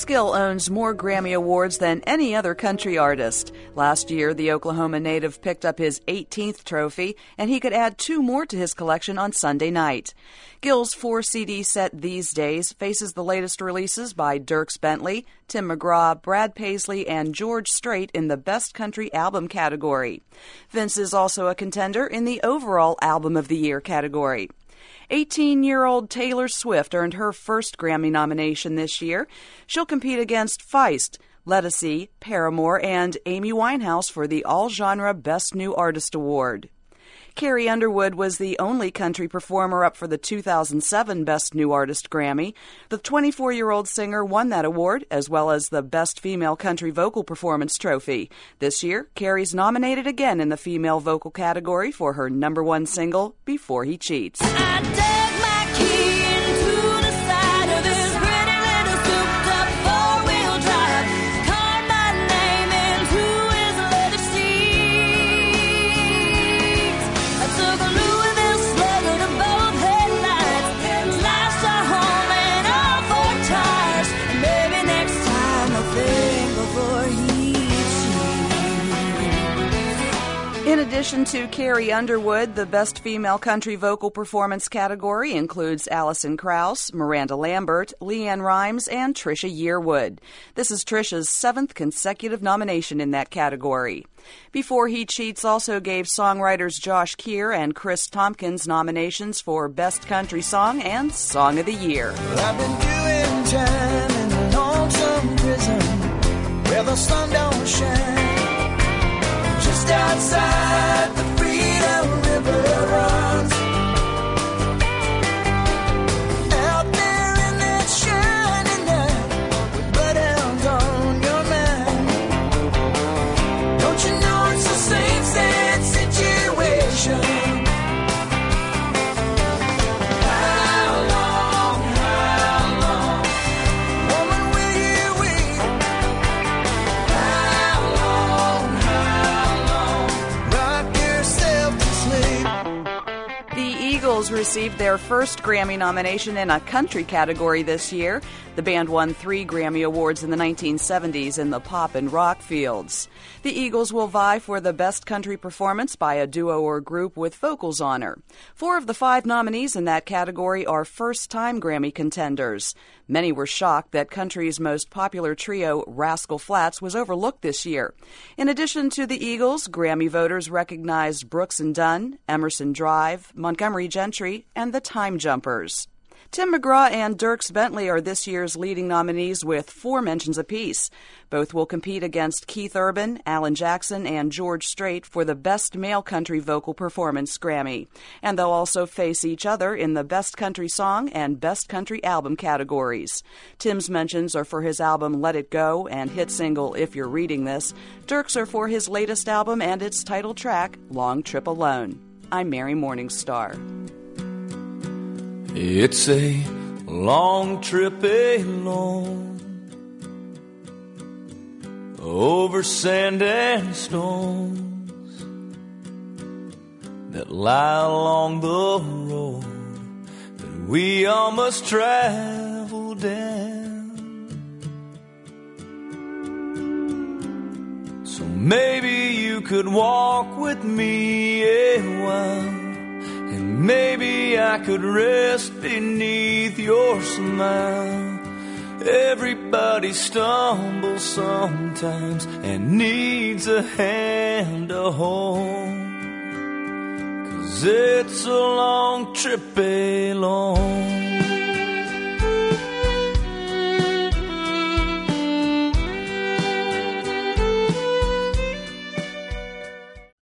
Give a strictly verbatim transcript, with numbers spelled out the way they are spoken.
Skill owns more Grammy Awards than any other country artist. Last year, the Oklahoma native picked up his eighteenth trophy, and he could add two more to his collection on Sunday night. Gill's four-C D set These Days faces the latest releases by Dierks Bentley, Tim McGraw, Brad Paisley, and George Strait in the Best Country Album category. Vince is also a contender in the overall Album of the Year category. eighteen-year-old Taylor Swift earned her first Grammy nomination this year. She'll compete against Feist, Ledisi, Paramore, and Amy Winehouse for the All-Genre Best New Artist Award. Carrie Underwood was the only country performer up for the two thousand seven Best New Artist Grammy. The twenty-four-year-old singer won that award, as well as the Best Female Country Vocal Performance trophy. This year, Carrie's nominated again in the female vocal category for her number one single, Before He Cheats. I dug my key into the side of this pretty little souped-up four-wheel drive, carved my name into his leather seats. I took a Louisville slugger to both headlights, slashed a hole in all four tires, and maybe next time I'll think before he In addition to Carrie Underwood, the Best Female Country Vocal Performance category includes Alison Krauss, Miranda Lambert, Leanne Rimes, and Trisha Yearwood. This is Trisha's seventh consecutive nomination in that category. Before He Cheats also gave songwriters Josh Keir and Chris Tompkins nominations for Best Country Song and Song of the Year. Well, I've been doing time in a lonesome prison where the sun don't shine. Just outside the Freedom River runs. Out there in that shining night, with bloodhounds on your mind. Don't you know it's the same sad situation? How long, how long, woman, will you wait? How long, rock yourself to sleep. The Eagles received their first Grammy nomination in a country category this year. The band won three Grammy Awards in the nineteen seventies in the pop and rock fields. The Eagles will vie for the Best Country Performance by a duo or group with vocals honor. Four of the five nominees in that category are first-time Grammy contenders. Many were shocked that country's most popular trio, Rascal Flatts, was overlooked this year. In addition to the Eagles, Grammy voters recognized Brooks and Dunn, Emerson Drive, Montgomery Gentry, and the Time Jumpers. Tim McGraw and Dierks Bentley are this year's leading nominees with four mentions apiece. Both will compete against Keith Urban, Alan Jackson, and George Strait for the Best Male Country Vocal Performance Grammy. And they'll also face each other in the Best Country Song and Best Country Album categories. Tim's mentions are for his album Let It Go and hit single If You're Reading This. Dierks are for his latest album and its title track, Long Trip Alone. I'm Mary Morningstar. It's a long trip alone over sand and stones that lie along the road that we all must travel down. So maybe you could walk with me a while, and maybe I could rest beneath your smile. Everybody stumbles sometimes and needs a hand to hold, 'cause it's a long trip alone.